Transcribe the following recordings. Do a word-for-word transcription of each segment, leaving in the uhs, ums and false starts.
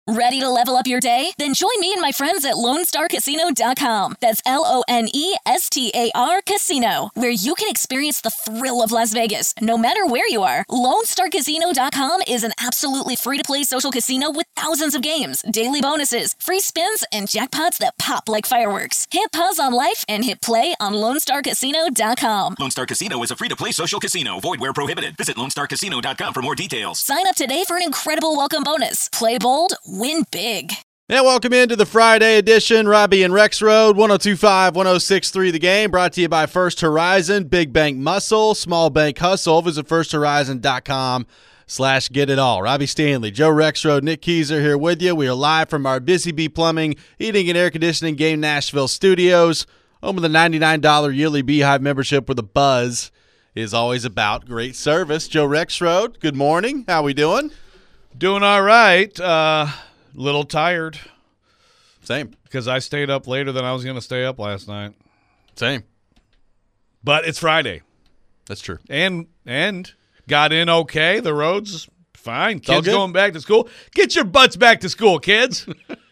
Ready to level up your day? Then join me and my friends at Lone Star Casino dot com. That's L O N E S T A R Casino, where you can experience the thrill of Las Vegas, no matter where you are. Lone Star Casino dot com is an absolutely free-to-play social casino with thousands of games, daily bonuses, free spins, and jackpots that pop like fireworks. Hit pause on life and hit play on Lone Star Casino dot com. Lone Star Casino is a free-to-play social casino. Void where prohibited. Visit Lone Star Casino dot com for more details. Sign up today for an incredible welcome bonus. Play bold, win big. And welcome into the Friday edition. Robbie and Rex Road, one oh two point five, one oh six point three The Game, brought to you by First Horizon, Big Bank Muscle, Small Bank Hustle. Visit first horizon dot com slash get it all. Robbie Stanley, Joe Rexroad, Nick Keyser here with you. We are live from our Busy Bee Plumbing, Heating, and Air Conditioning Game Nashville studios. Home of the ninety-nine dollars yearly Beehive membership where the buzz is always about great service. Joe Rexroad, good morning. How we doing? Doing all right. Uh, little tired. Same. Because I stayed up later than I was going to stay up last night. Same. But it's Friday. That's true. And and got in okay. The road's fine. all Kids good. going back to school. Get your butts back to school, kids.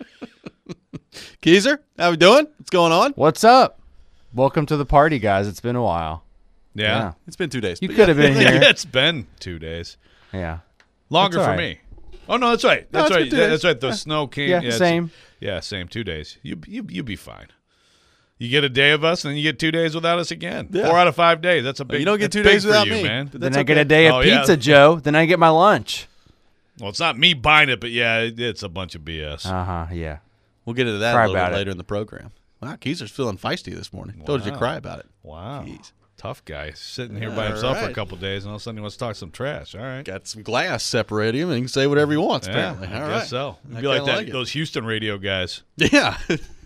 Keyser, how we doing? What's going on? What's up? Welcome to the party, guys. It's been a while. Yeah. Yeah. It's been two days. You but could have yeah. been here. Yeah, it's been two days. Yeah. Longer That's for all me. Oh, no, that's right. No, That's it's right. been two Yeah, days. that's right. The snow came. Yeah, it's- same. Yeah, same. Two days. You, you, you'll be fine. You get a day of us, and then you get two days without us again. Yeah. Four out of five days. That's a big you don't get that's two big days for without you, me, man. but Then that's I get okay. a day of Oh, yeah. pizza, Joe. Then I get my lunch. Well, it's not me buying it, but yeah, it, it's a bunch of B S. Uh-huh, yeah. We'll get into that Cry a little about bit it. later in the program. Wow, Keyser's feeling feisty this morning. Told you to Wow. cry about it. Wow. Jeez. Tough guy. Sitting here by All himself for a right. couple days, and all of a sudden he wants to talk some trash. All right. Got some glass separating him, and he can say whatever he wants, Yeah, apparently. I All guess right. so. I It'd be like kinda that. like it. Those Houston radio guys. Yeah.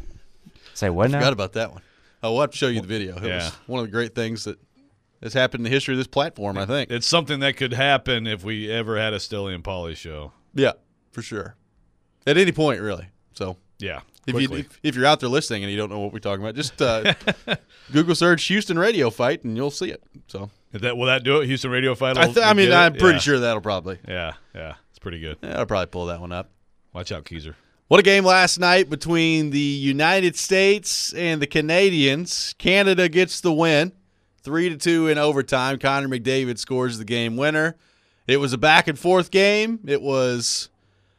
Say what now? Forgot about that one. Oh, we'll have to show you the video. It Yeah. was one of the great things that has happened in the history of this platform, I think. It's something that could happen if we ever had a Stilly and Polly show. Yeah, for sure. At any point, really. So Yeah. if, you, Quickly. if, if you're out there listening and you don't know what we're talking about, just uh, Google search Houston radio fight, and you'll see it. So Is that, will that do it? Houston radio fight? I, th- I mean, I'm pretty yeah. sure that'll probably. Yeah. Yeah. It's pretty good. Yeah, I'll probably pull that one up. Watch out, Keyser. What a game last night between the United States and the Canadians. Canada gets the win, three to two in overtime. Connor McDavid scores the game winner. It was a back and forth game. It was,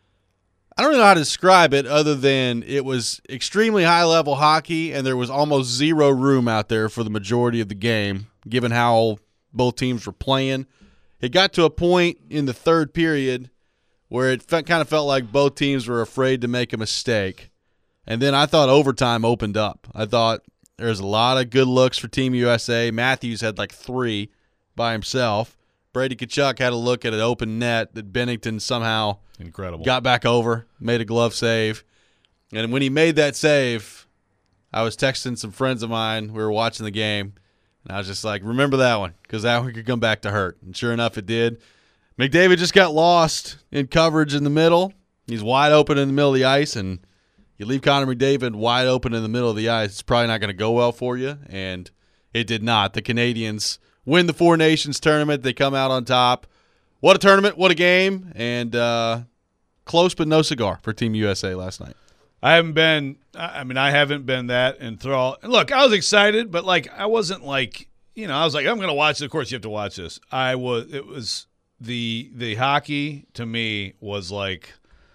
I don't really know how to describe it other than it was extremely high level hockey, and there was almost zero room out there for the majority of the game, given how both teams were playing. It got to a point in the third period where it fe- kind of felt like both teams were afraid to make a mistake. And then I thought overtime opened up. I thought there was a lot of good looks for Team U S A. Matthews had like three by himself. Brady Tkachuk had a look at an open net that Bennington somehow Incredible. got back over, made a glove save. And when he made that save, I was texting some friends of mine. We were watching the game, and I was just like, remember that one, because that one could come back to hurt. And sure enough, it did. McDavid just got lost in coverage in the middle. He's wide open in the middle of the ice, and you leave Connor McDavid wide open in the middle of the ice, it's probably not going to go well for you, and it did not. The Canadians win the Four Nations tournament. They come out on top. What a tournament, what a game, and uh, close but no cigar for Team U S A last night. I haven't been, I I mean, I haven't been that enthralled. Look, I was excited, but, like, I wasn't like, you know, I was like, I'm going to watch this. Of course, you have to watch this. I was, it was, the the hockey, to me, was like,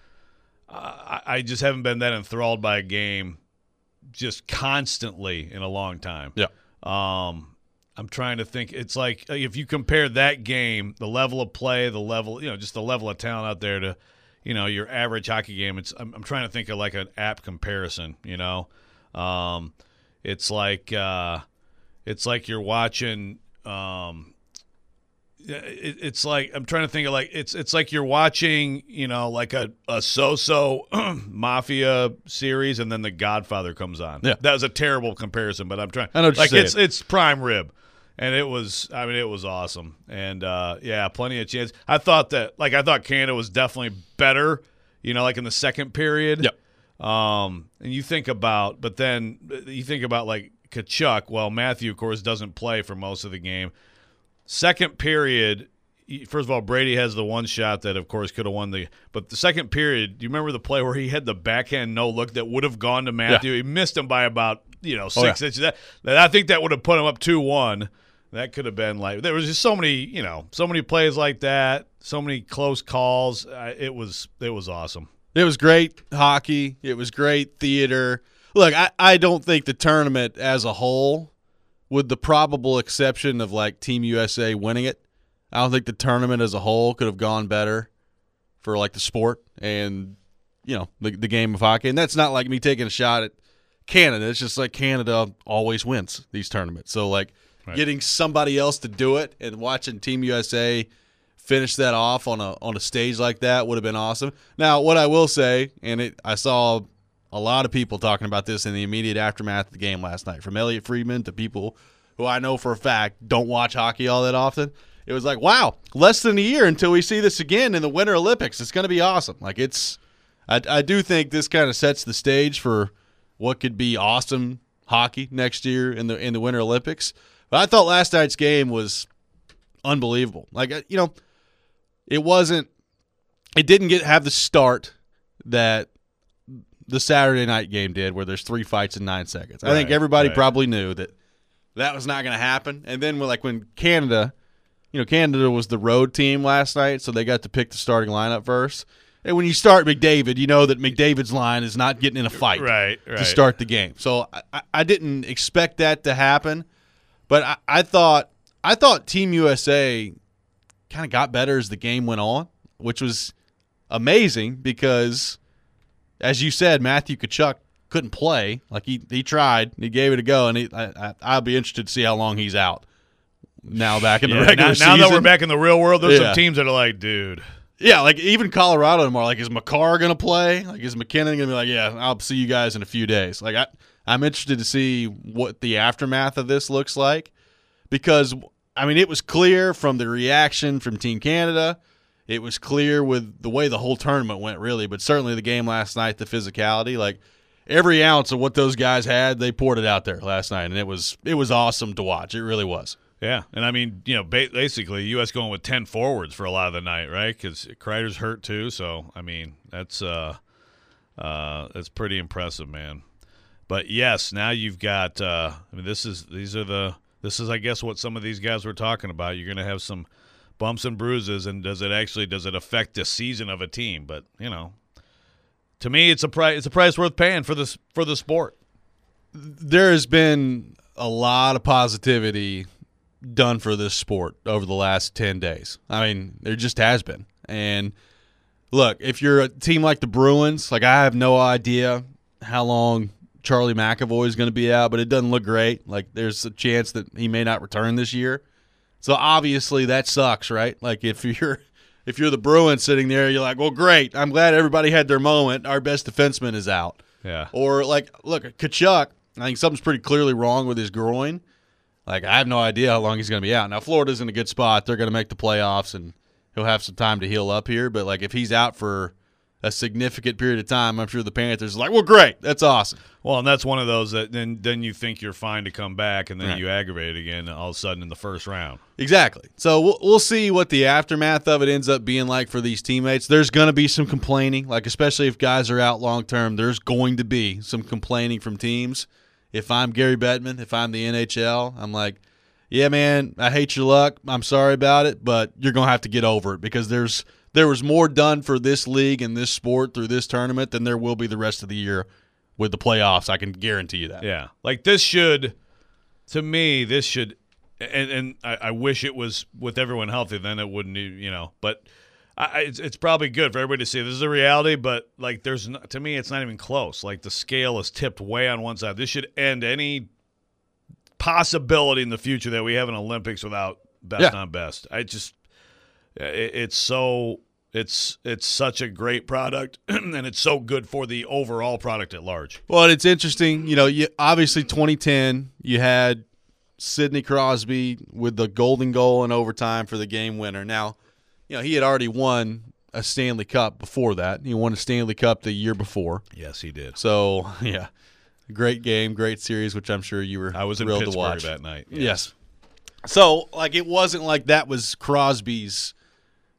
uh, I just haven't been that enthralled by a game just constantly in a long time. Yeah. Um, I'm trying to think. It's like if you compare that game, the level of play, the level, you know, just the level of talent out there to, you know, your average hockey game. It's I'm, I'm trying to think of like an apt comparison. You know, um, it's like uh, it's like you're watching. Um, it, it's like I'm trying to think of like it's it's like you're watching, you know, like a a so-so mafia series, and then The Godfather comes on. Yeah. That was a terrible comparison, but I'm trying. I know what you're like saying. it's it's prime rib. And it was, I mean, it was awesome. And, uh, yeah, plenty of chance. I thought that, like, I thought Canada was definitely better, you know, like in the second period. Yep. Um, and you think about, but then you think about, like, Tkachuk. Well, Matthew, of course, doesn't play for most of the game. Second period, first of all, Brady has the one shot that, of course, could have won the – but the second period, do you remember the play where he had the backhand no-look that would have gone to Matthew? Yeah. He missed him by about, you know, six oh, yeah. inches. That, that I think that would have put him up two one. That could have been like – there was just so many, you know, so many plays like that, so many close calls. Uh, it was it was awesome. It was great hockey. It was great theater. Look, I, I don't think the tournament as a whole, with the probable exception of, like, Team U S A winning it, I don't think the tournament as a whole could have gone better for, like, the sport and, you know, the, the game of hockey. And that's not like me taking a shot at Canada. It's just like Canada always wins these tournaments. So, like, right. getting somebody else to do it and watching Team U S A finish that off on a on a stage like that would have been awesome. Now, what I will say, and it, I saw a lot of people talking about this in the immediate aftermath of the game last night, from Elliot Friedman to people who I know for a fact don't watch hockey all that often. It was like, wow, less than a year until we see this again in the Winter Olympics. It's going to be awesome. Like, it's, I, I do think this kind of sets the stage for what could be awesome hockey next year in the in the Winter Olympics. But I thought last night's game was unbelievable. Like, you know, it wasn't, it didn't get have the start that the Saturday night game did, where there's three fights in nine seconds. I right, think everybody right. probably knew that that was not going to happen. And then, like, when Canada. You know, Canada was the road team last night, so they got to pick the starting lineup first. And when you start McDavid, you know that McDavid's line is not getting in a fight right, right. to start the game. So I, I didn't expect that to happen, but I, I thought I thought Team U S A kind of got better as the game went on, which was amazing because, as you said, Matthew Tkachuk couldn't play. Like he he tried, he gave it a go, and he, I, I, I'll be interested to see how long he's out. Now back in the yeah, regular now, season. Now that we're back in the real world, there's yeah. some teams that are like, dude. Yeah, like even Colorado tomorrow. Like, is McCarr going to play? Like, is McKinnon going to be like, yeah, I'll see you guys in a few days? Like, I, I'm interested to see what the aftermath of this looks like because, I mean, it was clear from the reaction from Team Canada. It was clear with the way the whole tournament went, really, but certainly the game last night, the physicality. Like, every ounce of what those guys had, they poured it out there last night, and it was it was awesome to watch. It really was. Yeah, and I mean, you know, basically, U S going with ten forwards for a lot of the night, right? Because Kreider's hurt too, so I mean, that's uh, uh, that's pretty impressive, man. But yes, now you've got. Uh, I mean, this is these are the this is I guess what some of these guys were talking about. You're going to have some bumps and bruises, and does it actually does it affect the season of a team? But you know, to me, it's a price it's a price worth paying for this for the sport. There has been a lot of positivity done for this sport over the last ten days. I mean, there just has been. And look, if you're a team like the Bruins, like I have no idea how long Charlie McAvoy is going to be out, but it doesn't look great. Like there's a chance that he may not return this year. So obviously that sucks, right? Like if you're if you're the Bruins sitting there, you're like, well, great. I'm glad everybody had their moment. Our best defenseman is out. Yeah. Or like, look, Tkachuk, I think something's pretty clearly wrong with his groin. Like, I have no idea how long he's going to be out. Now, Florida's in a good spot. They're going to make the playoffs, and he'll have some time to heal up here. But, like, if he's out for a significant period of time, I'm sure the Panthers are like, well, great. That's awesome. Well, and that's one of those that then then you think you're fine to come back, and then right. you aggravate it again all of a sudden in the first round. Exactly. So we'll, we'll see what the aftermath of it ends up being like for these teammates. There's going to be some complaining, like especially if guys are out long-term, there's going to be some complaining from teams. If I'm Gary Bettman, if I'm the N H L, I'm like, yeah, man, I hate your luck. I'm sorry about it, but you're going to have to get over it because there's there was more done for this league and this sport through this tournament than there will be the rest of the year with the playoffs. I can guarantee you that. Yeah. Like this should, to me, this should, and, and I, I wish it was with everyone healthy, then it wouldn't, you know, but I, it's, it's probably good for everybody to see this is a reality, but like there's, no, to me, it's not even close. Like the scale is tipped way on one side. This should end any possibility in the future that we have an Olympics without best yeah. on best. I just, it, it's so, it's it's such a great product, and it's so good for the overall product at large. Well, it's interesting. You know, you, obviously twenty ten, you had Sidney Crosby with the golden goal in overtime for the game winner. Now, you know, he had already won a Stanley Cup before that. He won a Stanley Cup the year before. Yes, he did. So, yeah, great game, great series, which I'm sure you were I was in thrilled Pittsburgh to watch that night. Yes. yes. So, like, it wasn't like that was Crosby's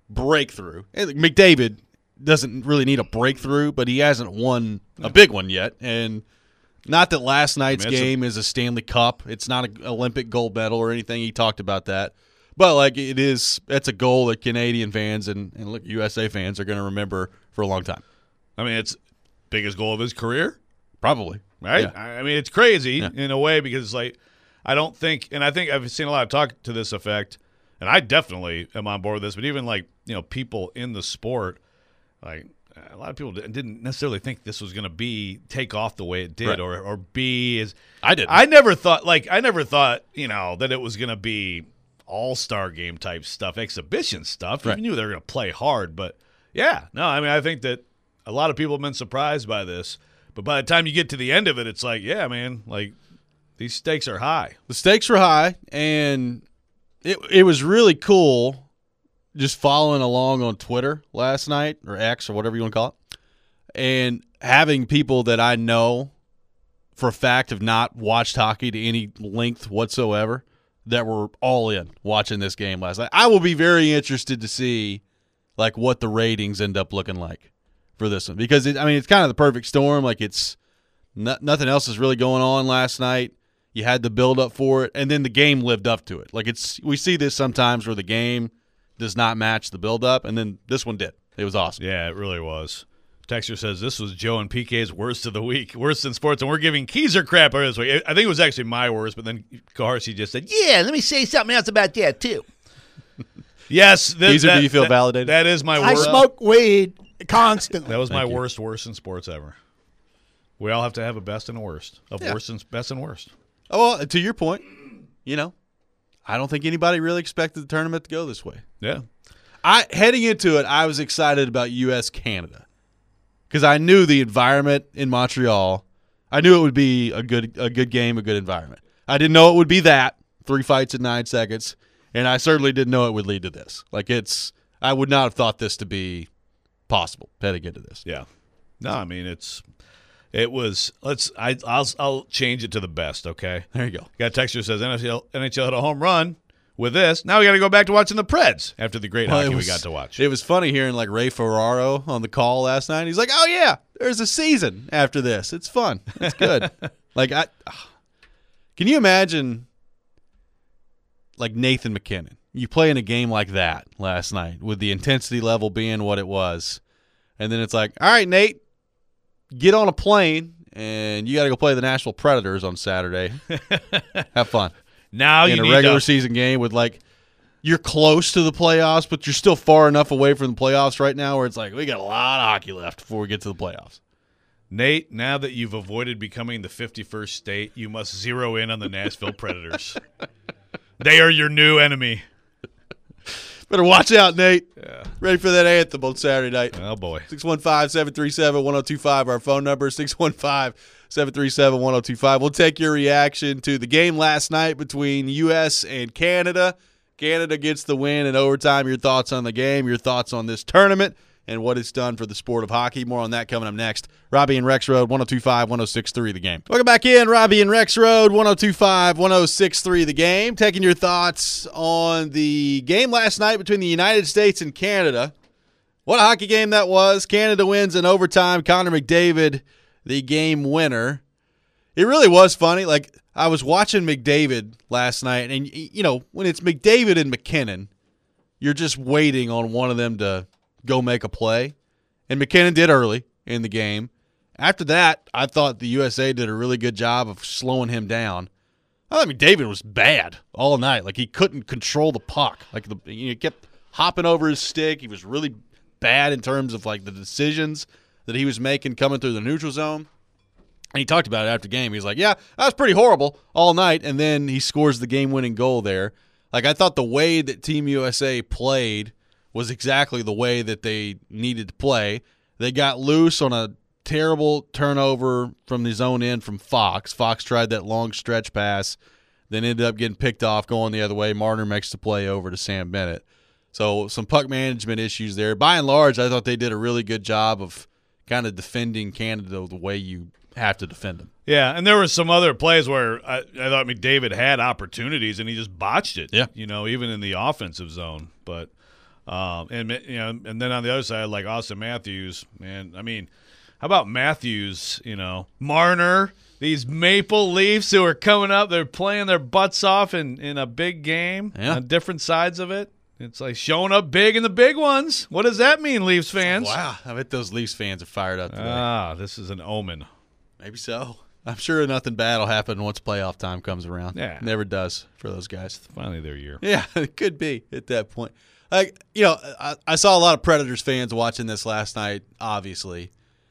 breakthrough. And McDavid doesn't really need a breakthrough, but he hasn't won a big one yet. And not that last night's I mean, game a, is a Stanley Cup. It's not an Olympic gold medal or anything. He talked about that. But, like, it is – that's a goal that Canadian fans and, and look, U S A fans are going to remember for a long time. I mean, it's biggest goal of his career. Probably. Right? Yeah. I mean, it's crazy Yeah. in a way because, like, I don't think – and I think I've seen a lot of talk to this effect, and I definitely am on board with this, but even, like, you know, people in the sport, like, a lot of people didn't necessarily think this was going to be take off the way it did Right. or, or be as – I didn't. I never thought – like, I never thought, you know, that it was going to be all-star game type stuff, exhibition stuff. Right. You knew they were going to play hard, but, yeah. No, I mean, I think that a lot of people have been surprised by this. But by the time you get to the end of it, it's like, yeah, man, like these stakes are high. The stakes were high, and it it was really cool just following along on Twitter last night, or X, or whatever you want to call it, and having people that I know for a fact have not watched hockey to any length whatsoever that were all in watching this game last night. I will be very interested to see like what the ratings end up looking like for this one, because it, I mean it's kind of the perfect storm. Like it's no, nothing else is really going on last night. You had the build up for it, and then the game lived up to it. Like it's we see this sometimes where the game does not match the build up, and then this one did. It was awesome. Yeah, it really was. Texter says this was Joe and P K's worst of the week, worst in sports, and we're giving Keezer crap over this week. I think it was actually my worst, but then Carsey just said, "Yeah, let me say something else about that too." Yes, th- Keezer, that, do you feel that, validated? That is my I worst. smoke weed constantly. That was my Thank you. worst, worst in sports ever. We all have to have a best and a worst, of Yeah. worst and best and worst. Oh, well, to your point, you know, I don't think anybody really expected the tournament to go this way. Yeah. I heading into it, I was excited about U S Canada because I knew the environment in Montreal. I knew it would be a good a good game, a good environment. I didn't know it would be that three fights in nine seconds, and I certainly didn't know it would lead to this. Like it's, I would not have thought this to be possible heading into this. Yeah. No, I mean it's it was let's I I'll I'll change it to the best, okay? There you go. Got a texture that says N H L N H L had a home run with this. Now we got to go back to watching the Preds after the great Well, hockey it was- we got to watch. It was funny hearing like Ray Ferraro on the call last night. He's like, "Oh yeah, there's a season after this. It's fun. It's good." Like I, can you imagine like Nathan McKinnon? You play in a game like that last night with the intensity level being what it was, and then it's like, "All right, Nate, get on a plane and you got to go play the Nashville Predators on Saturday. Have fun." Now in you a need regular to, season game with like you're close to the playoffs, but you're still far enough away from the playoffs right now where it's like we got a lot of hockey left before we get to the playoffs. Nate, now that you've avoided becoming the fifty-first state, you must zero in on the Nashville Predators. They are your new enemy. Better watch out, Nate. Yeah. Ready for that anthem on Saturday night. Oh boy. six one five, seven three seven, one oh two five, our phone number, six one five, seven three seven, one oh two five. We'll take your reaction to the game last night between U S and Canada. Canada gets the win in overtime. Your thoughts on the game, your thoughts on this tournament, and what it's done for the sport of hockey. More on that coming up next. Robbie and Rex Road, one oh two five, one oh six three The Game. Welcome back in. Robbie and Rex Road, one oh two five, one oh six three The Game. Taking your thoughts on the game last night between the United States and Canada. What a hockey game that was. Canada wins in overtime. Connor McDavid, the game winner. It really was funny. Like, I was watching McDavid last night, and, you know, when it's McDavid and McKinnon, you're just waiting on one of them to go make a play. And McKinnon did early in the game. After that, I thought the U S A did a really good job of slowing him down. I thought McDavid was bad all night. Like, he couldn't control the puck. Like, the, you know, he kept hopping over his stick. He was really bad in terms of, like, the decisions that he was making coming through the neutral zone. And he talked about it after game. He was like, yeah, that was pretty horrible all night. And then he scores the game-winning goal there. Like, I thought the way that Team U S A played was exactly the way that they needed to play. They got loose on a terrible turnover from the zone end from Fox. Fox tried that long stretch pass, then ended up getting picked off going the other way. Marner makes the play over to Sam Bennett. So some puck management issues there. By and large, I thought they did a really good job of kind of defending Canada the way you have to defend them. Yeah, and there were some other plays where I, I thought McDavid had opportunities and he just botched it. Yeah. You know, even in the offensive zone. But Um, and you know, and then on the other side, like Austin Matthews, man. I mean, how about Matthews? You know, Marner, these Maple Leafs who are coming up, they're playing their butts off in, in a big game Yeah. on different sides of it. It's like showing up big in the big ones. What does that mean, Leafs fans? Wow, I bet those Leafs fans are fired up today. Ah, this is an omen. Maybe so. I'm sure nothing bad will happen once playoff time comes around. Yeah. Never does for those guys. Finally, their year. Yeah, it could be at that point. Like, you know, I, I saw a lot of Predators fans watching this last night, obviously.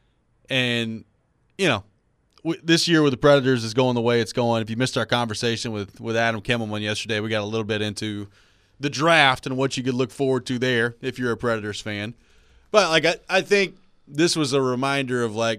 And, you know, w- this year with the Predators is going the way it's going. If you missed our conversation with, with Adam Kimmelman yesterday, we got a little bit into the draft and what you could look forward to there if you're a Predators fan. But, like, I, I think this was a reminder of, like,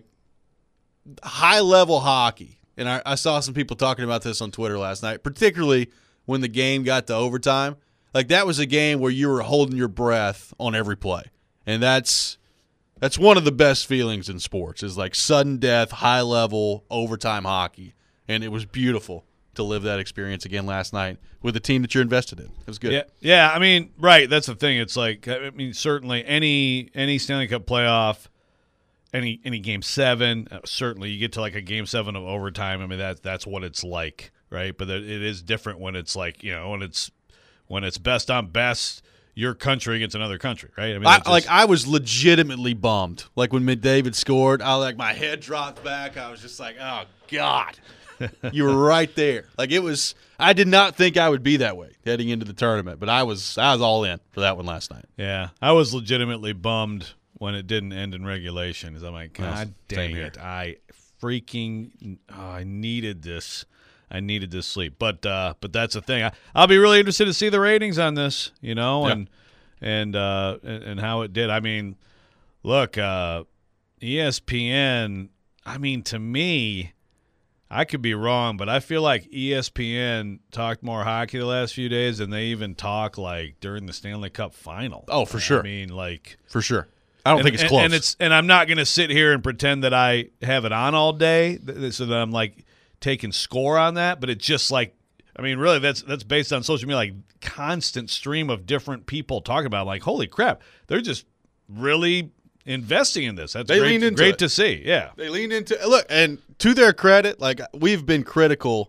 high-level hockey. And I, I saw some people talking about this on Twitter last night, particularly when the game got to overtime. Like, that was a game where you were holding your breath on every play. And that's that's one of the best feelings in sports is, like, sudden death, high-level, overtime hockey. And it was beautiful to live that experience again last night with the team that you're invested in. It was good. Yeah, yeah. I mean, right. That's the thing. It's like, I mean, certainly any any Stanley Cup playoff, any any game seven, uh, certainly you get to like a game seven of overtime. I mean, that that's what it's like, right? But it is different when it's like, you know, when it's when it's best on best, your country against another country, right? I mean, I, just, like I was legitimately bummed. Like when McDavid scored, I like my head dropped back. I was just like, "Oh God, you were right there." Like it was. I did not think I would be that way heading into the tournament, but I was. I was all in for that one last night. yeah, I was legitimately bummed when it didn't end in regulation. Because I'm like, Well, God same dang here. it, I freaking, oh, I needed this. I needed this sleep, but uh, but that's the thing. I, I'll be really interested to see the ratings on this, you know, Yeah. and and, uh, and and how it did. I mean, look, uh, E S P N. I mean, to me, I could be wrong, but I feel like E S P N talked more hockey the last few days than they even talk like during the Stanley Cup final. Oh, for sure. I mean, like For sure. I don't and, think it's and- close. And it's and I'm not going to sit here and pretend that I have it on all day, th- th- so that I'm like taking score on that. But it's just like, I mean, really, that's that's based on social media, like constant stream of different people talking about. It. Like, holy crap, they're just really investing in this. That's They great, leaned into great it. to see. Yeah, They leaned into look, and to their credit, like we've been critical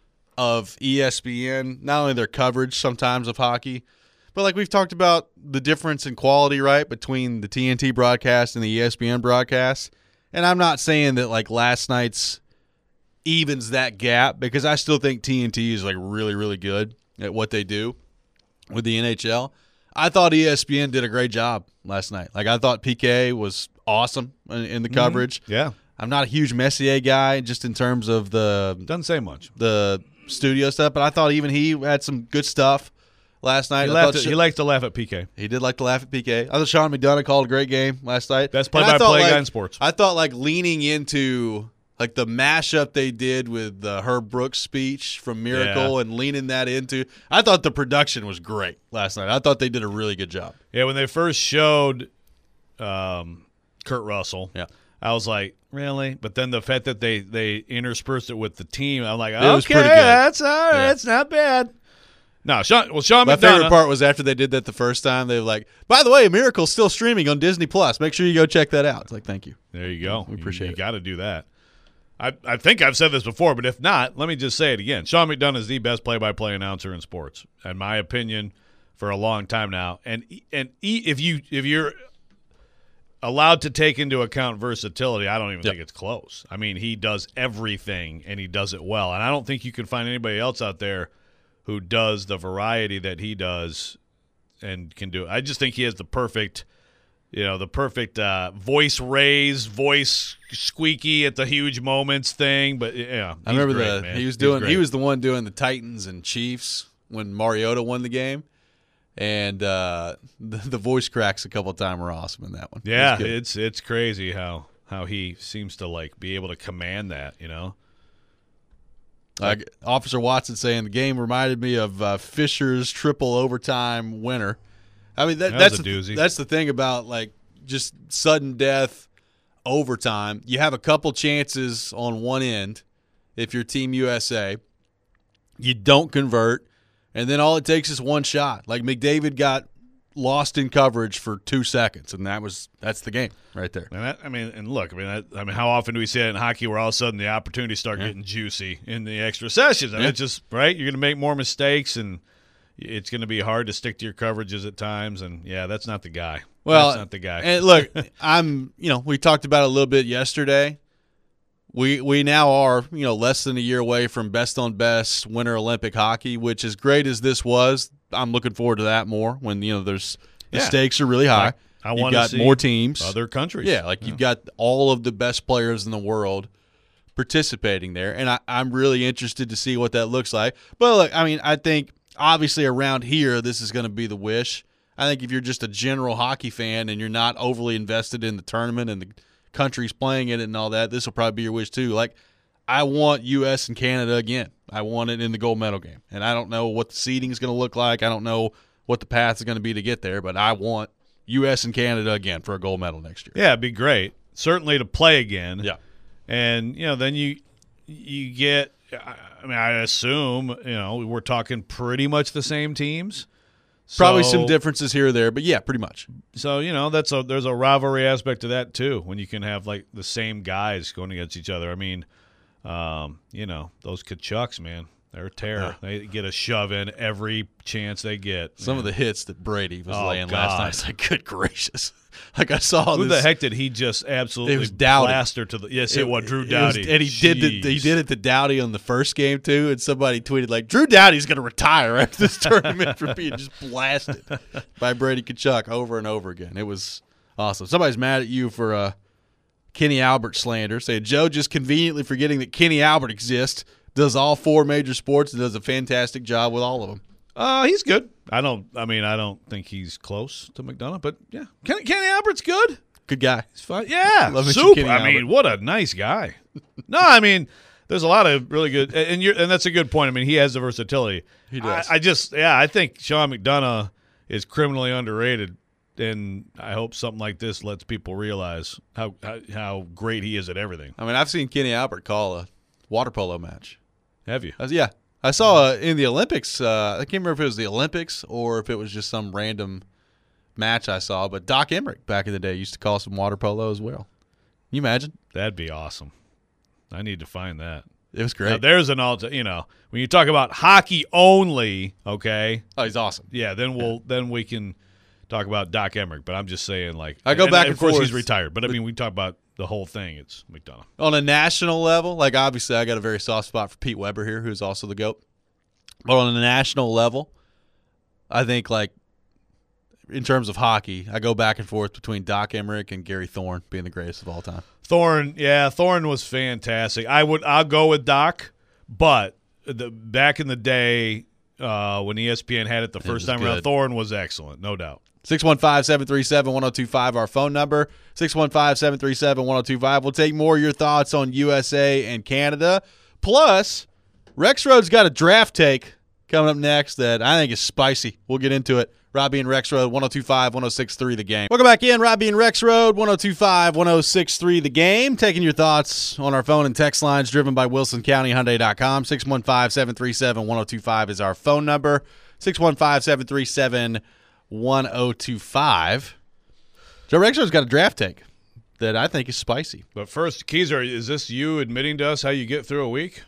of E S P N, not only their coverage sometimes of hockey, but like we've talked about the difference in quality, right, between the T N T broadcast and the E S P N broadcast. And I'm not saying that like last night's evens that gap because I still think T N T is like really, really good at what they do with the N H L. I thought E S P N did a great job last night. Like I thought P K was awesome in, in the coverage. yeah, I'm not a huge Messier guy just in terms of the doesn't say much. the studio stuff, but I thought even he had some good stuff last night. He, I laughed thought at, Sh- he likes to laugh at P K. he did like to laugh at P K. I thought Sean McDonough called a great game last night. Best And I play-by-play thought, guy like- in sports. I thought like leaning into like the mashup they did with the Herb Brooks speech from Miracle Yeah. and leaning that into. I thought the production was great last night. I thought they did a really good job. Yeah, when they first showed um, Kurt Russell, Yeah. I was like, really? But then the fact that they they interspersed it with the team, I'm like, It was okay, pretty good. that's all right. Yeah. That's not bad. No, Sean. Well, Sean My McDonough. favorite part was after they did that the first time. They were like, by the way, Miracle's still streaming on Disney Plus. Make sure you go check that out. It's like, thank you. There you go. We appreciate you, it. You got to do that. I I think I've said this before, but if not, let me just say it again. Sean McDonough is the best play-by-play announcer in sports, in my opinion, for a long time now. And and e- if you if you're allowed to take into account versatility, I don't even Yep. think it's close. I mean, he does everything, and he does it well. And I don't think you can find anybody else out there who does the variety that he does and can do it. I just think he has the perfect, you know, the perfect uh, voice raise, voice squeaky at the huge moments thing. But yeah, I he's remember great, the man. he was He's doing great. he was the one doing the Titans and Chiefs when Mariota won the game, and uh, the, the voice cracks a couple of times were awesome in that one. It was yeah, good. it's it's crazy how how he seems to like be able to command that, you know. Like Officer Watson saying the game reminded me of uh, Fisher's triple overtime winner. I mean that, That that's was a the, doozy. that's the thing about like just sudden death overtime. You have a couple chances on one end if you're Team U S A. You don't convert, and then all it takes is one shot. Like McDavid got lost in coverage for two seconds, and that was that's the game right there. And that, I mean, and look, I mean, I, I mean, how often do we see it in hockey where all of a sudden the opportunities start Yeah. getting juicy in the extra sessions? I mean, Yeah. it's just right. You're going to make more mistakes, and it's going to be hard to stick to your coverages at times. And yeah, that's not the guy. Well, that's not the guy. And look, I'm you know we talked about it a little bit yesterday. We we now are you know less than a year away from best on best Winter Olympic hockey, which as great as this was, I'm looking forward to that more when you know there's the Yeah. stakes are really high. I, I You've want to got see more teams, other countries. yeah, like you've got all of the best players in the world participating there, and I, I'm really interested to see what that looks like. But look, I mean, I think obviously around here this is going to be the wish. I think if you're just a general hockey fan and you're not overly invested in the tournament and the countries playing in it and all that, this will probably be your wish too. Like, I want U S and Canada again. I want it in the gold medal game. And I don't know what the seeding is going to look like. I don't know what the path is going to be to get there, but I want U S and Canada again for a gold medal next year. Yeah, it'd be great. Certainly to play again. Yeah. And, you know, then you you get I mean, I assume, you know, we're talking pretty much the same teams. Probably So- some differences here or there, but yeah, pretty much. So, you know, that's a there's a rivalry aspect to that too, when you can have like the same guys going against each other. I mean, um, you know, those Kachucks, man, they're a terror. Yeah. They get a shove in every chance they get. Some of the hits that Brady was Oh, laying God. last night, it's like, good gracious. Like I saw Who this. the heck did he just absolutely It was Doughty. plaster to the yes, it, was Drew it was- Doughty. and he did the, he Jeez. did it to Doughty on the first game too. And somebody tweeted like, Drew Doughty's going to retire after this tournament for being just blasted by Brady Tkachuk over and over again. It was awesome. Somebody's mad at you for uh, Kenny Albert slander, saying Joe just conveniently forgetting that Kenny Albert exists, does all four major sports, and does a fantastic job with all of them. Uh, he's good. I don't. I mean, I don't think he's close to McDonough, but yeah, Kenny, Kenny Albert's good. Good guy. He's fine. Yeah, Love me some super. Kenny I mean, Albert. what a nice guy. No, I mean, there's a lot of really good, and you're, and that's a good point. I mean, he has the versatility. He does. I, I just, yeah, I think Sean McDonough is criminally underrated, and I hope something like this lets people realize how how, how great he is at everything. I mean, I've seen Kenny Albert call a water polo match. Have you? I was- yeah. I saw uh, in the Olympics, uh, I can't remember if it was the Olympics or if it was just some random match I saw, but Doc Emmerich back in the day used to call some water polo as well. Can you imagine? That'd be awesome. I need to find that. It was Now, great. there's an alter. You know, when you talk about hockey only, okay. Oh, he's awesome. Yeah, then we'll then we can talk about Doc Emmerich. But I'm just saying, like, I go and back Of and course, forth he's retired. But I mean, we talk about the whole thing. It's McDonough. On a national level, like obviously I got a very soft spot for Pete Weber here, who's also the GOAT. But on a national level, I think like in terms of hockey, I go back and forth between Doc Emmerich and Gary Thorne being the greatest of all time. Thorne, yeah, Thorne was fantastic. I would, I'll go with Doc. But the back in the day uh, when E S P N had it the first was time around, good. Thorne was excellent, no doubt. six one five, seven three seven, one oh two five, our phone number. six one five, seven three seven, one oh two five. We'll take more of your thoughts on U S A and Canada. Plus, Rex Road's got a draft take coming up next that I think is spicy. We'll get into it. Robbie and Rex Road, one oh two five, one oh six three The Game. Welcome back in. Robbie and Rex Road, one oh two five, one oh six three The Game. Taking your thoughts on our phone and text lines driven by Wilson County Hyundai dot com. six one five, seven three seven, one oh two five is our phone number. six one five, seven three seven, one oh two five. Joe Rex Road's got a draft take that I think is spicy. But first, Keezer, is this you admitting to us how you get through a week?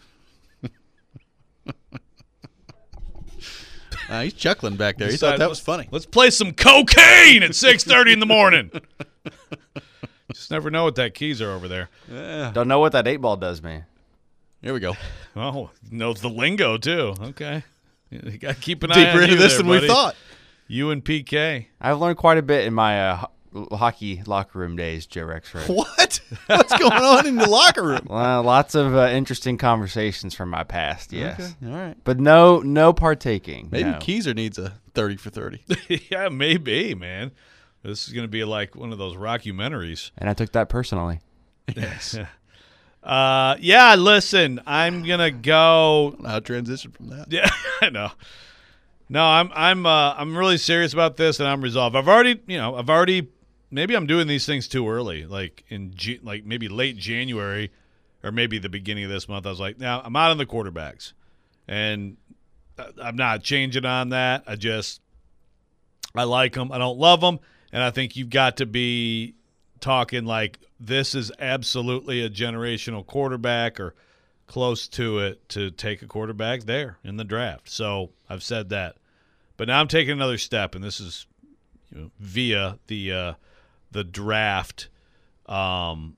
Uh, he's chuckling back there. He thought that was funny. Let's play some cocaine at six thirty in the morning. Just never know what that keys are over there. Don't know what that eight ball does me. Here we go. Oh, knows the lingo too. Okay, you got to keep an eye Deeper on into you this there, than we buddy. thought. You and P K. I've learned quite a bit in my uh, ho- hockey locker room days, Joe Rexford. What? What's going on in the locker room? Well, lots of uh, interesting conversations from my past, yes. Okay, all right. But no no partaking. Maybe no. Keezer needs a thirty for thirty. Yeah, maybe, man. This is going to be like one of those rockumentaries. And I took that personally. Yes. Uh, yeah. Listen, I'm gonna go. I'll transition from that. Yeah, I know. No, I'm I'm uh, I'm really serious about this, and I'm resolved. I've already, you know, I've already. Maybe I'm doing these things too early, like in G- like maybe late January, or maybe the beginning of this month. I was like, now I'm out on the quarterbacks, and I- I'm not changing on that. I just I like him. I don't love him. And I think you've got to be talking like this is absolutely a generational quarterback or close to it to take a quarterback there in the draft. So I've said that. But now I'm taking another step, and this is you know, via the uh, the draft, um,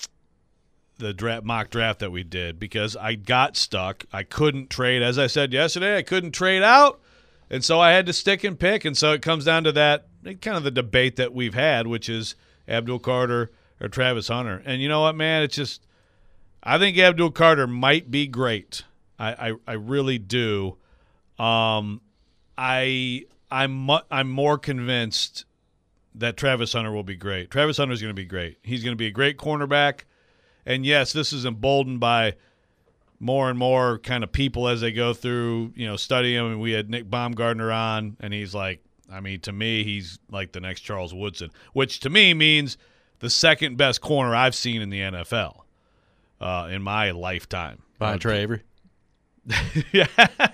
the draft mock draft that we did, because I got stuck. I couldn't trade. As I said yesterday, I couldn't trade out, and so I had to stick and pick. And so it comes down to that kind of the debate that we've had, which is Abdul Carter or Travis Hunter. And you know what, man? It's just I think Abdul Carter might be great. I I, I really do. Um. I I'm mu- I'm more convinced that Travis Hunter will be great. Travis Hunter is going to be great. He's going to be a great cornerback. And yes, this is emboldened by more and more kind of people as they go through, you know, studying him. And we had Nick Baumgartner on, and he's like, I mean, to me, he's like the next Charles Woodson, which to me means the second best corner I've seen in the N F L uh, in my lifetime. Behind Trey Avery. Yeah.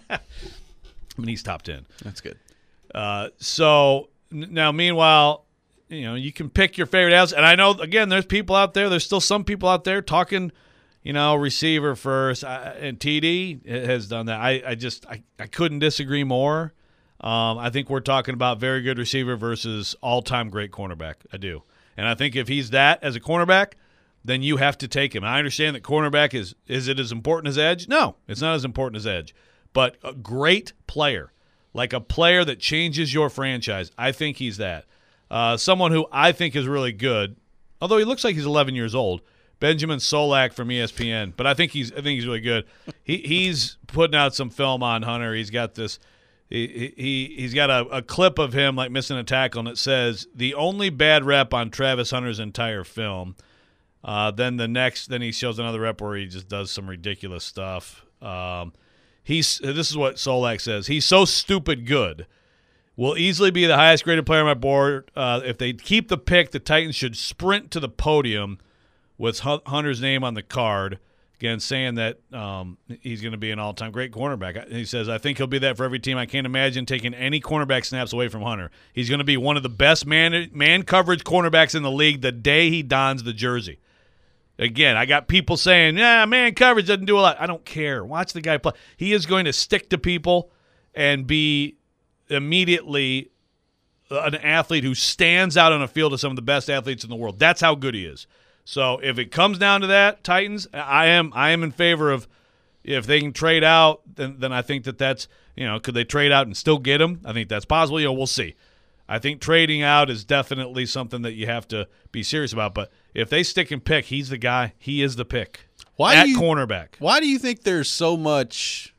I mean, he's top ten. That's good. Uh, so n- now, meanwhile, you know, you can pick your favorite outs. And I know, again, there's people out there. There's still some people out there talking, you know, receiver first. I, and T D has done that. I, I just I, I couldn't disagree more. Um, I think we're talking about very good receiver versus all-time great cornerback. I do. And I think if he's that as a cornerback, then you have to take him. I understand that cornerback is – is it as important as edge? No, it's not as important as edge. But a great player, like a player that changes your franchise. I think he's that. Uh, someone who I think is really good, although he looks like he's eleven years old, Benjamin Solak from E S P N. But I think he's I think he's really good. He he's putting out some film on Hunter. He's got this. He he he's got a, a clip of him like missing a tackle, and it says the only bad rep on Travis Hunter's entire film. Uh, then the next, then he shows another rep where he just does some ridiculous stuff. Um, He's this is what Solak says. He's so stupid good. Will easily be the highest graded player on my board. Uh, if they keep the pick, the Titans should sprint to the podium with Hunter's name on the card. Again, saying that um, he's going to be an all-time great cornerback. He says, I think he'll be that for every team. I can't imagine taking any cornerback snaps away from Hunter. He's going to be one of the best man, man coverage cornerbacks in the league the day he dons the jersey. Again, I got people saying, yeah, man coverage doesn't do a lot. I don't care. Watch the guy play. He is going to stick to people and be immediately an athlete who stands out on a field of some of the best athletes in the world. That's how good he is. So if it comes down to that, Titans, I am I am in favor of if they can trade out, then, then I think that that's, you know, could they trade out and still get him? I think that's possible. You know, we'll see. I think trading out is definitely something that you have to be serious about. But if they stick and pick, he's the guy. He is the pick. Why at do you, cornerback. Why do you think there's so much,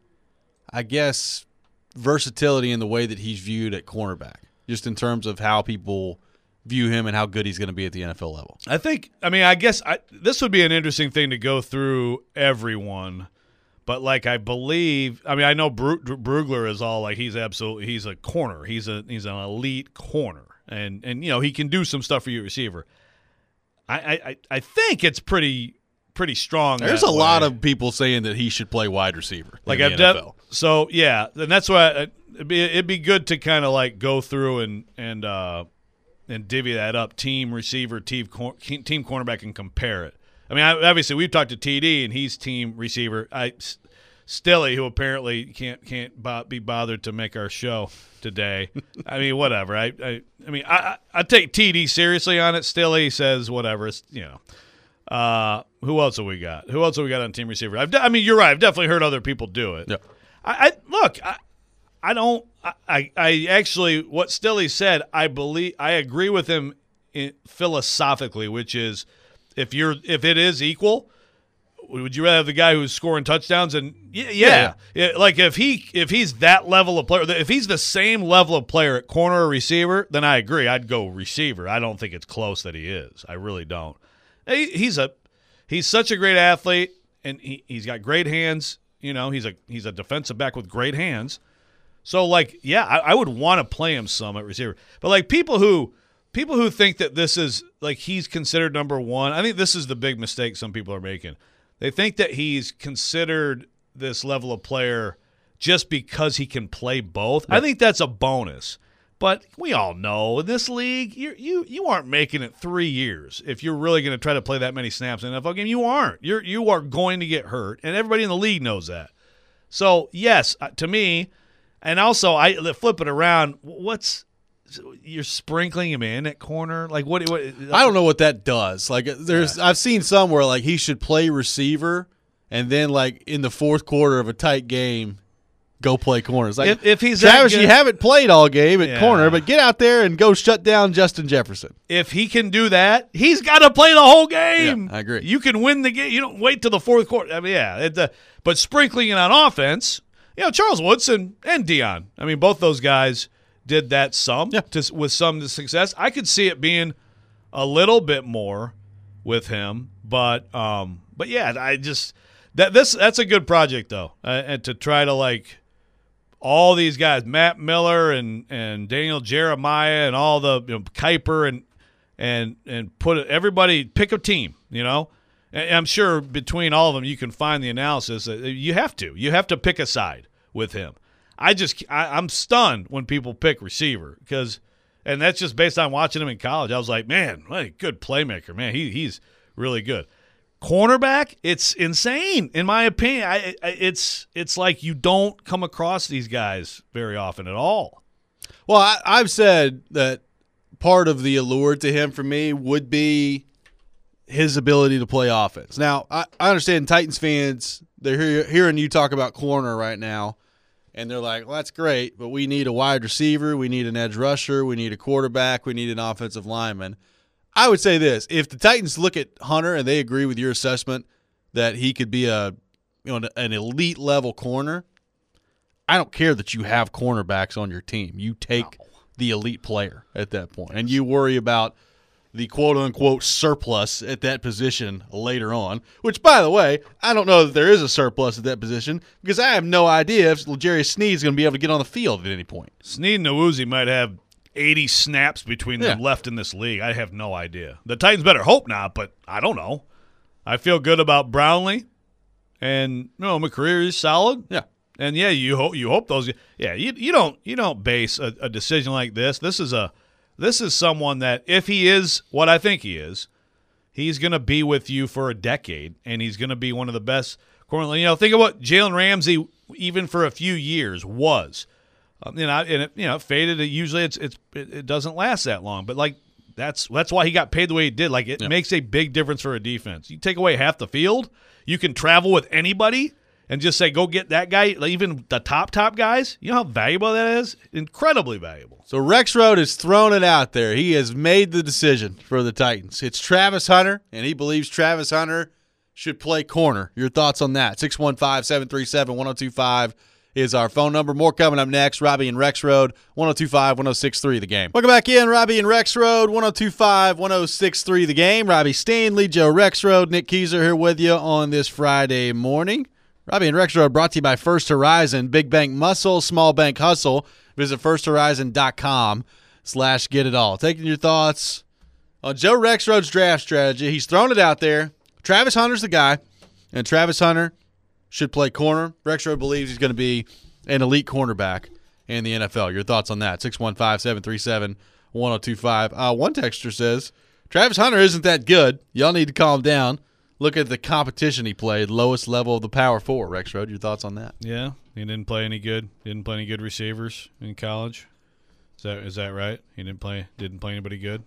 I guess, versatility in the way that he's viewed at cornerback, just in terms of how people view him and how good he's going to be at the N F L level? I think, I mean, I guess I, this would be an interesting thing to go through everyone. But, like, I believe – I mean, I know Bru- Brugler is all like he's absolutely – he's a corner. He's a he's an elite corner. And, and you know, he can do some stuff for your receiver. I I, I think it's pretty pretty strong. There's a way. lot of people saying that he should play wide receiver like in I've the N F L. De- so, yeah, and that's why I, it'd, be, it'd be good to kind of, like, go through and and, uh, and divvy that up, team receiver, team, cor- team cornerback, and compare it. I mean, obviously, we've talked to T D, and he's team receiver. I, Stilly, who apparently can't can't bo- be bothered to make our show today. I mean, whatever. I I, I mean, I, I I take T D seriously on it. Stilly says whatever. It's, you know, uh, who else have we got? Who else have we got on team receiver? I've de- I mean, you're right. I've definitely heard other people do it. Yeah. I, I look. I, I don't. I, I actually what Stilly said. I believe I agree with him in, philosophically, which is if you're if it is equal, would you rather have the guy who's scoring touchdowns? And yeah, yeah. yeah, like if he if he's that level of player, if he's the same level of player at corner or receiver, then I agree. I'd go receiver. I don't think it's close that he is. I really don't. He, he's a he's such a great athlete, and he he's got great hands. You know, he's a he's a defensive back with great hands. So, like, yeah, I, I would want to play him some at receiver. But, like, people who people who think that this is, like, he's considered number one, I think this is the big mistake some people are making. They think that he's considered this level of player just because he can play both. Right. I think that's a bonus. But we all know in this league, you you you aren't making it three years if you're really going to try to play that many snaps in an N F L game. You aren't. You're you are going to get hurt, and everybody in the league knows that. So yes, to me, and also I flip it around. What's you're sprinkling him in at corner? Like what? what I don't know what that does. Like there's, yeah. I've seen some where like he should play receiver, and then like in the fourth quarter of a tight game, go play corners. Like if, if he's Travis, that good, you haven't played all game at yeah. corner, but get out there and go shut down Justin Jefferson. If he can do that, he's got to play the whole game. Yeah, I agree. You can win the game. You don't wait till the fourth quarter. I mean, yeah. It, uh, but sprinkling it on offense, you know, Charles Woodson and Dion. I mean, both those guys did that some yeah. to, with some success. I could see it being a little bit more with him, but um, but yeah, I just that this that's a good project though, uh, and to try to like. All these guys, Matt Miller and, and Daniel Jeremiah and all the you know, Kuiper and and and put it, everybody pick a team, you know. And I'm sure between all of them you can find the analysis. You have to. You have to pick a side with him. I just I, I'm stunned when people pick receiver because, and that's just based on watching him in college. I was like, man, what a good playmaker, man. He he's really good. Cornerback, it's insane in my opinion. I, I, it's it's like you don't come across these guys very often at all. Well, I, I've said that part of the allure to him for me would be his ability to play offense. Now, I, I understand Titans fans, they're hear, hearing you talk about corner right now, and they're like, well, that's great, but we need a wide receiver, we need an edge rusher, we need a quarterback, we need an offensive lineman. I would say this: if the Titans look at Hunter and they agree with your assessment that he could be a, you know, an elite level corner, I don't care that you have cornerbacks on your team. You take no. the elite player at that point, and you worry about the quote unquote surplus at that position later on. Which, by the way, I don't know that there is a surplus at that position because I have no idea if L'Jarius Sneed is going to be able to get on the field at any point. Sneed and Nwosu might have eighty snaps between them yeah. left in this league. I have no idea. The Titans better hope not, but I don't know. I feel good about Brownlee, and you know, McCreary is solid. Yeah, and yeah, you hope you hope those. Yeah, you you don't you don't base a, a decision like this. This is a this is someone that if he is what I think he is, he's going to be with you for a decade, and he's going to be one of the best. You know, think of what Jalen Ramsey, even for a few years, was. Um, you know, and it, you know, faded. It usually it's it's it doesn't last that long. But like that's that's why he got paid the way he did. Like it yeah. makes a big difference for a defense. You take away half the field, you can travel with anybody and just say go get that guy. Like even the top top guys. You know how valuable that is? Incredibly valuable. So Rexrode has thrown it out there. He has made the decision for the Titans. It's Travis Hunter, and he believes Travis Hunter should play corner. Your thoughts on that? six one five, seven three seven, one oh two five is our phone number. More coming up next. Robbie and Rexrode, one oh two five, one oh six three The Game. Welcome back in. Robbie and Rexrode, one oh two five, one oh six three The Game. Robbie Stanley, Joe Rexrode, Nick Keyser here with you on this Friday morning. Robbie and Rexrode brought to you by First Horizon. Big bank muscle, small bank hustle. Visit first horizon dot com slash get it all. Taking your thoughts on Joe Rexrode's draft strategy. He's thrown it out there. Travis Hunter's the guy, and Travis Hunter should play corner. Rexrode believes he's going to be an elite cornerback in the N F L. Your thoughts on that? six one five, seven three seven, one oh two five. Uh, one texter says, Travis Hunter isn't that good. Y'all need to calm down. Look at the competition he played, lowest level of the Power Four. Rexrode, your thoughts on that? Yeah, he didn't play any good. Didn't play any good receivers in college. Is that is that right? He didn't play didn't play anybody good.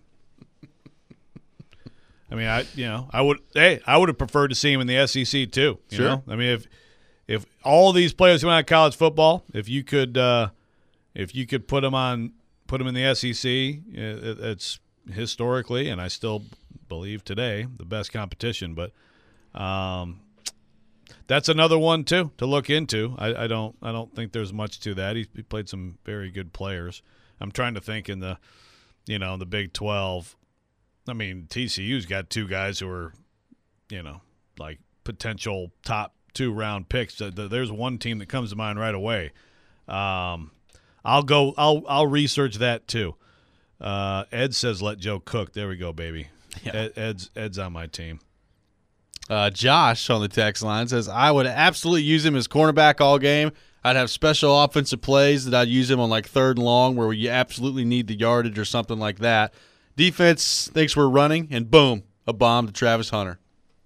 I mean, I you know I would hey I would have preferred to see him in the S E C too. You sure. know? I mean, if if all these players who went out of college football, if you could uh, if you could put them on put them in the S E C, it, it's historically, and I still believe today, the best competition. But um, that's another one too to look into. I, I don't I don't think there's much to that. He, he played some very good players. I'm trying to think in the you know the Big twelve. I mean, T C U's got two guys who are, you know, like potential top two round picks. There's one team that comes to mind right away. Um, I'll go. I'll I'll research that too. Uh, Ed says let Joe cook. There we go, baby. Yeah. Ed, Ed's Ed's on my team. Uh, Josh on the text line says I would absolutely use him as cornerback all game. I'd have special offensive plays that I'd use him on like third and long where you absolutely need the yardage or something like that. Defense thinks we're running, and boom, a bomb to Travis Hunter.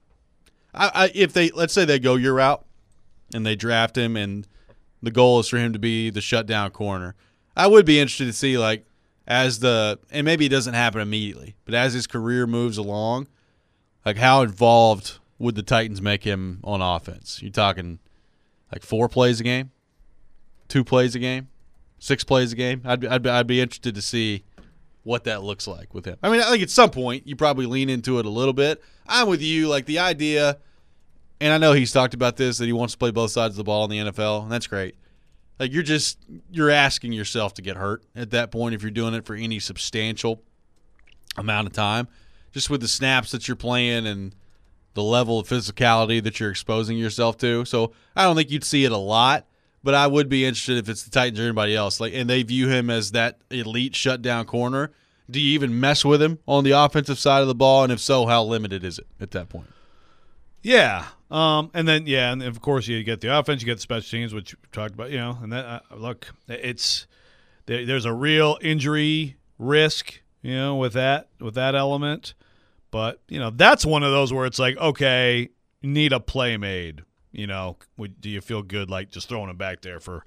I, I if they let's say they go your route and they draft him, and the goal is for him to be the shutdown corner. I would be interested to see, like, as the and maybe it doesn't happen immediately, but as his career moves along, like how involved would the Titans make him on offense? You're talking like four plays a game, two plays a game, six plays a game. I'd I'd, I'd be interested to see what that looks like with him. I mean, I think at some point you probably lean into it a little bit. I'm with you, like the idea, and I know he's talked about this, that he wants to play both sides of the ball in the N F L, and that's great. Like you're just you're asking yourself to get hurt at that point if you're doing it for any substantial amount of time. Just with the snaps that you're playing and the level of physicality that you're exposing yourself to. So I don't think you'd see it a lot, but I would be interested if it's the Titans or anybody else. Like, and they view him as that elite shutdown corner. Do you even mess with him on the offensive side of the ball? And if so, how limited is it at that point? Yeah. Um, and then, yeah, and of course you get the offense, you get the special teams, which we talked about, you know, and that, uh, look, it's there, there's a real injury risk, you know, with that, with that element. But, you know, that's one of those where it's like, okay, you need a play made. You know, would, do you feel good like just throwing him back there for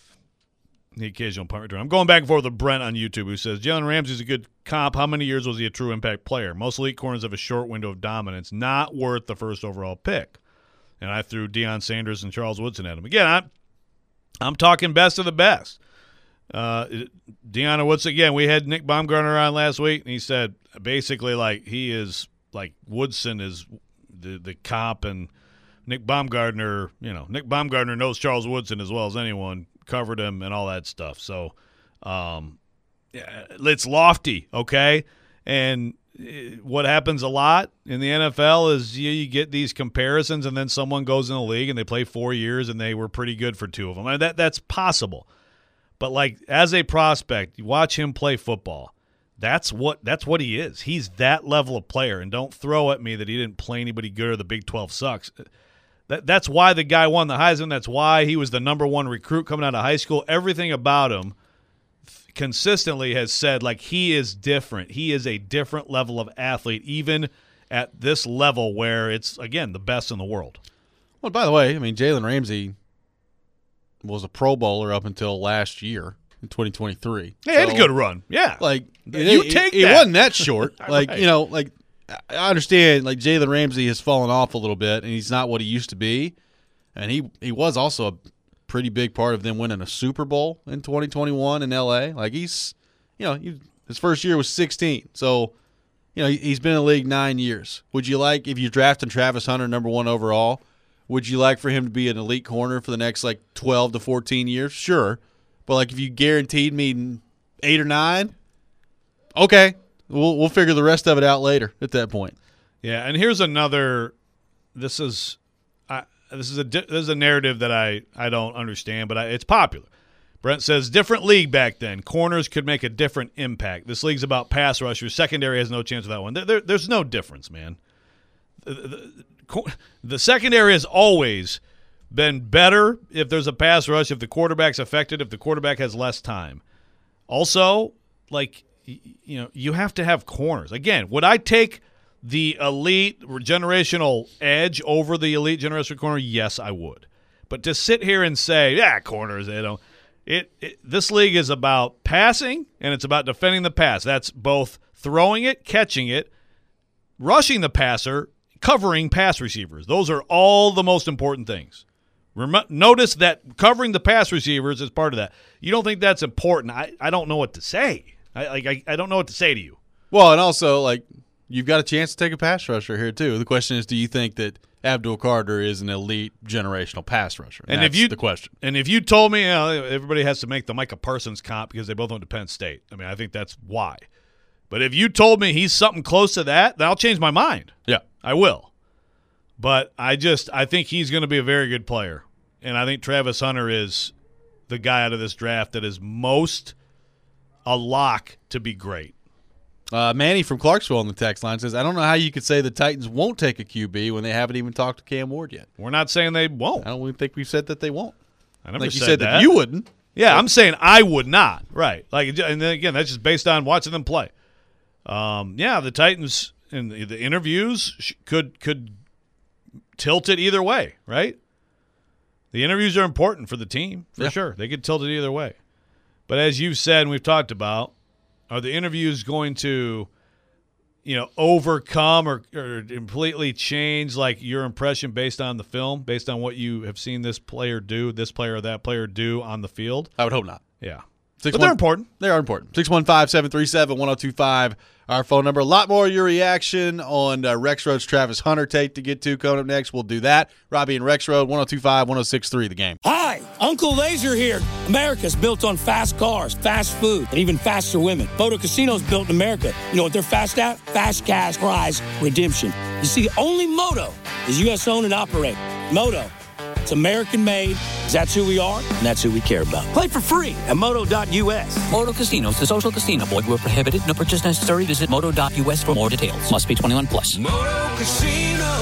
the occasional punt return? I'm going back and forth with Brent on YouTube who says, Jalen Ramsey's a good comp. How many years was he a true impact player? Most elite corners have a short window of dominance, not worth the first overall pick. And I threw Deion Sanders and Charles Woodson at him. Again, I'm, I'm talking best of the best. Uh, Deion Woodson, again, we had Nick Baumgartner on last week, and he said basically like he is like Woodson is the, the comp, and Nick Baumgartner, you know, Nick Baumgartner knows Charles Woodson as well as anyone, covered him and all that stuff. So um, yeah, it's lofty, okay? And what happens a lot in the N F L is you, you get these comparisons, and then someone goes in the league and they play four years and they were pretty good for two of them. I mean, that that's possible. But, like, as a prospect, you watch him play football. That's what that's what he is. He's that level of player. And don't throw at me that he didn't play anybody good or the Big twelve sucks. That, that's why the guy won the Heisman. That's why he was the number one recruit coming out of high school. Everything about him consistently has said, like, he is different. He is a different level of athlete, even at this level where it's, again, the best in the world. Well, by the way, I mean, Jalen Ramsey was a Pro Bowler up until last year in twenty twenty-three. He so, had a good run. Yeah. Like, you it, take it, that. It wasn't that short. Like, right. you know, like, I understand, like, Jalen Ramsey has fallen off a little bit, and he's not what he used to be. And he, he was also a pretty big part of them winning a Super Bowl in twenty twenty-one in L A. Like, he's, you know, he, his first year was sixteen. So, you know, he, he's been in the league nine years. Would you like, if you're drafting Travis Hunter number one overall, would you like for him to be an elite corner for the next, like, twelve to fourteen years? Sure. But, like, if you guaranteed me eight or nine, okay. We'll we'll figure the rest of it out later at that point. Yeah, and here's another – this is I, this is a this is a narrative that I, I don't understand, but I, it's popular. Brent says, different league back then. Corners could make a different impact. This league's about pass rushers. Secondary has no chance with that one. There, there, there's no difference, man. The, the, the secondary has always been better if there's a pass rush, if the quarterback's affected, if the quarterback has less time. Also, like, you know, you have to have corners. Again, would I take the elite generational edge over the elite generational corner? Yes, I would. But to sit here and say, yeah, corners, they don't. It, it this league is about passing, and it's about defending the pass. That's both throwing it, catching it, rushing the passer, covering pass receivers. Those are all the most important things. Rem- notice that covering the pass receivers is part of that. You don't think that's important? I, I don't know what to say. I, like I, I don't know what to say to you. Well, and also, like, you've got a chance to take a pass rusher here, too. The question is, do you think that Abdul Carter is an elite generational pass rusher? And, and that's if you, the question. And if you told me, you know, everybody has to make the Micah Parsons comp because they both went to Penn State. I mean, I think that's why. But if you told me he's something close to that, then I'll change my mind. Yeah. I will. But I just I think he's going to be a very good player. And I think Travis Hunter is the guy out of this draft that is most a lock to be great. Uh, Manny from Clarksville on the text line says, I don't know how you could say the Titans won't take a Q B when they haven't even talked to Cam Ward yet. We're not saying they won't. I don't even think we've said that they won't. I never like you said, said that. that you wouldn't. Yeah, I'm saying I would not. Right. Like, and then again, that's just based on watching them play. Um, yeah, the Titans in the, the interviews sh- could could tilt it either way, right? The interviews are important for the team, for Yeah. sure. They could tilt it either way. But as you've said and we've talked about, are the interviews going to, you know, overcome or, or completely change like your impression based on the film, based on what you have seen this player do, this player or that player do on the field? I would hope not. Yeah. Six But one, they're important. They are important. six one five, seven three seven, one oh two five, our phone number. A lot more of your reaction on uh, Rex Road's Travis Hunter tape to get to. Coming up next, we'll do that. Robbie and Rex Road, one oh two five, one oh six three, The Game. Hi, Uncle Laser here. America's built on fast cars, fast food, and even faster women. Moto Casino's built in America. You know what they're fast at? Fast cash prize redemption. You see, only Moto is U S owned and operated. Moto, it's American made. That's who we are, and that's who we care about. Play for free at moto dot U S. Moto Casinos, the social casino. Void where prohibited. No purchase necessary. Visit moto dot U S for more details. Must be twenty-one plus. Moto Casino.